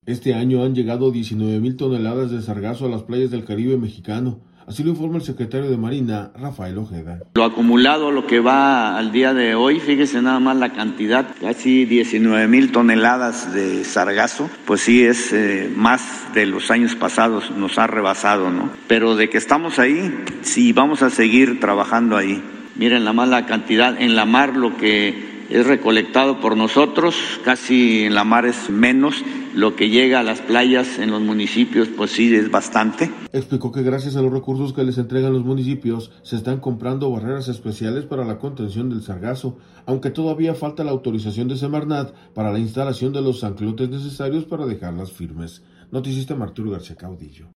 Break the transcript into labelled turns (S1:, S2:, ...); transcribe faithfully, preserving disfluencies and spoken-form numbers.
S1: Este año han llegado diecinueve mil toneladas de sargazo a las playas del Caribe mexicano. Así lo informa el secretario de Marina, Rafael Ojeda.
S2: Lo acumulado, lo que va al día de hoy, fíjese nada más la cantidad, casi diecinueve mil toneladas de sargazo, pues sí es eh, más de los años pasados, nos ha rebasado, ¿no? Pero de que estamos ahí, sí, vamos a seguir trabajando ahí. Miren la mala cantidad, en la mar lo que es recolectado por nosotros, casi en la mar es menos, lo que llega a las playas en los municipios pues sí es bastante.
S1: Explicó que gracias a los recursos que les entregan los municipios se están comprando barreras especiales para la contención del sargazo, aunque todavía falta la autorización de Semarnat para la instalación de los anclotes necesarios para dejarlas firmes. Noticista Arturo García Caudillo.